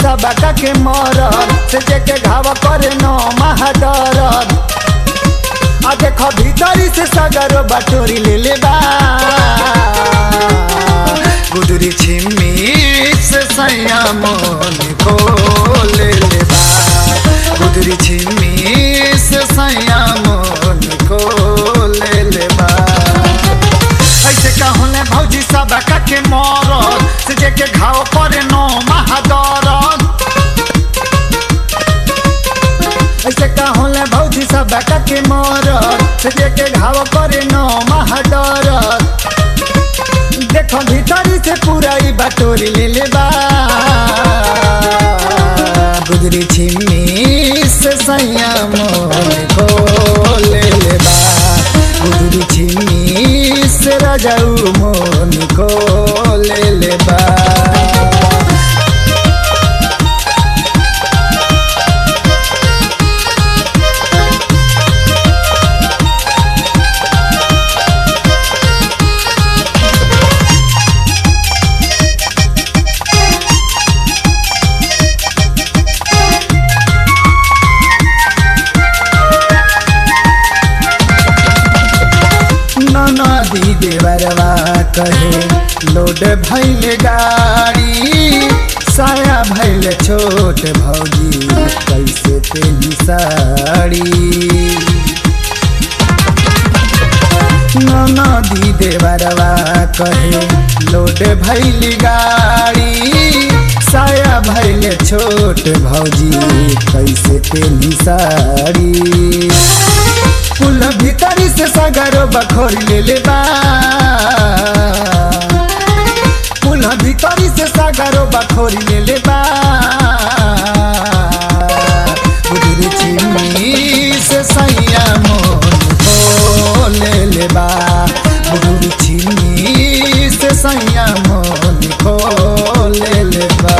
सब के मरद से जेके घाव करे नो महादरद आ देखो भीतरी से सगर बटोरी ले ले बा गुदरी छिमी से सैया मन को ले ले बा गुदरी छिमी से सैया मन को ले ले बा ऐसे कहले भौजी सब के मरद से जेके घाव करे नो महादरद ऐसे कहले भौजी सब के मरद से जेके घाव करे नो महादरद देखो भीतरी से पूरा ही बटोरी ले ले बा गुदरी छिमी से सैया मन को ले ले बा गुदरी छिमी से राजाऊ मन को ले ले बा नदी देवरवा कहे लोड भैल गाड़ी साया भैल छोट भौजी कैसे तेली साड़ी नदी देवरवा कहे लोड भैल गाड़ी साया भैल छोट भौजी कैसे तेली साड़ी कुल भीतरी से सगरो बखोरी ले ले बा कुल भीतरी से सगरो बखोरी ले ले बा गुदरी छिमी से सैया मन को ले ले बा गुदरी छिमी से सैया मन को ले ले बा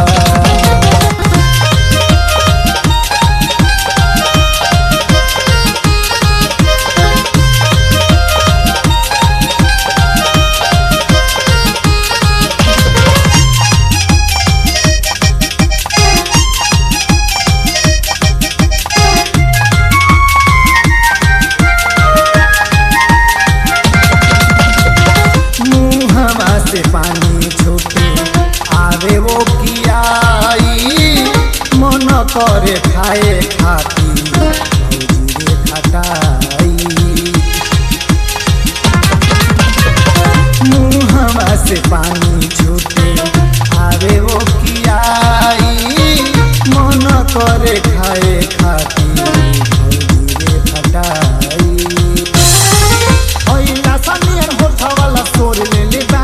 से पानी छूटे आवे वो कियाई मन करे खाए खाती भौजी रे खटाई मुहवा से पानी छूटे आवे वो कियाई मन करे खाए खाती भौजी रे खटाई ओइला सनियर होठा वाला सोर ले ले बा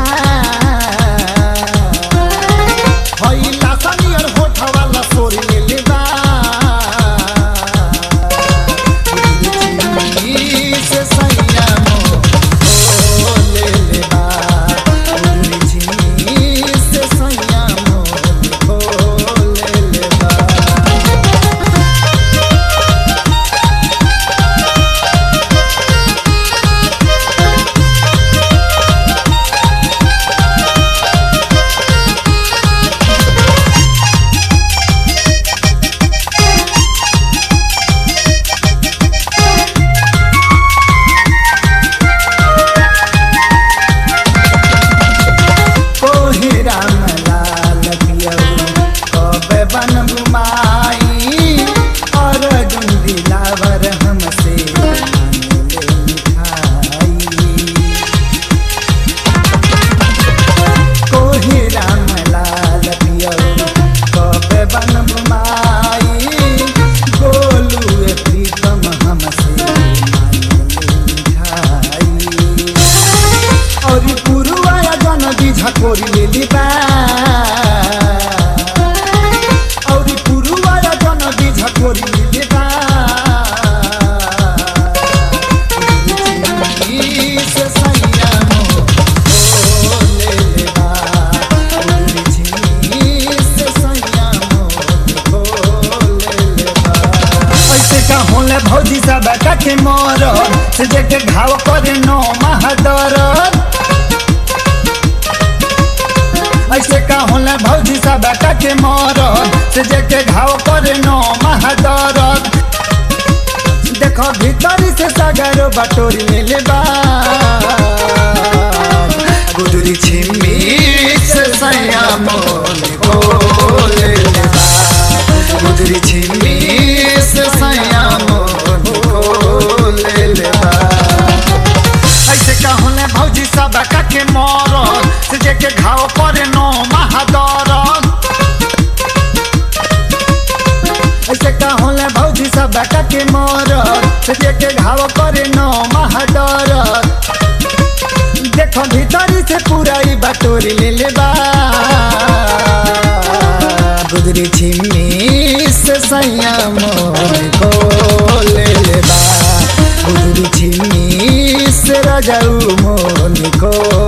झकोरी ले ली बा और पुरुवाया जन भी झकोरी ले ली बा से सैया मो ले ले बा से सैया मो ले ले बा ऐसे का होले भौजी सब के मोर से जेके घाव करे नो महादरद ऐसे का होला भौजी सब बेटा के मरद से जेके घाव करे नो महादरद देखो भीतरी से सागर बटोरी ले ले बा गुदरी छिमी से सैया मोन को ले ले बा गुदरी छिमी से सैया मोन को ले ले बा ऐसे का होला भौजी सब का के मरद से जेके घाव करे नो महादरद ऐसे का होला भौजी सब बेटा के मरद से जेके घाव करे नो महादरद देखो भीतरी से पूरा ही बटोरी ले ले बा गुदरी छिमी से सैया मोन को ले ले बा गुदरी छिमी से राजाऊ मोन को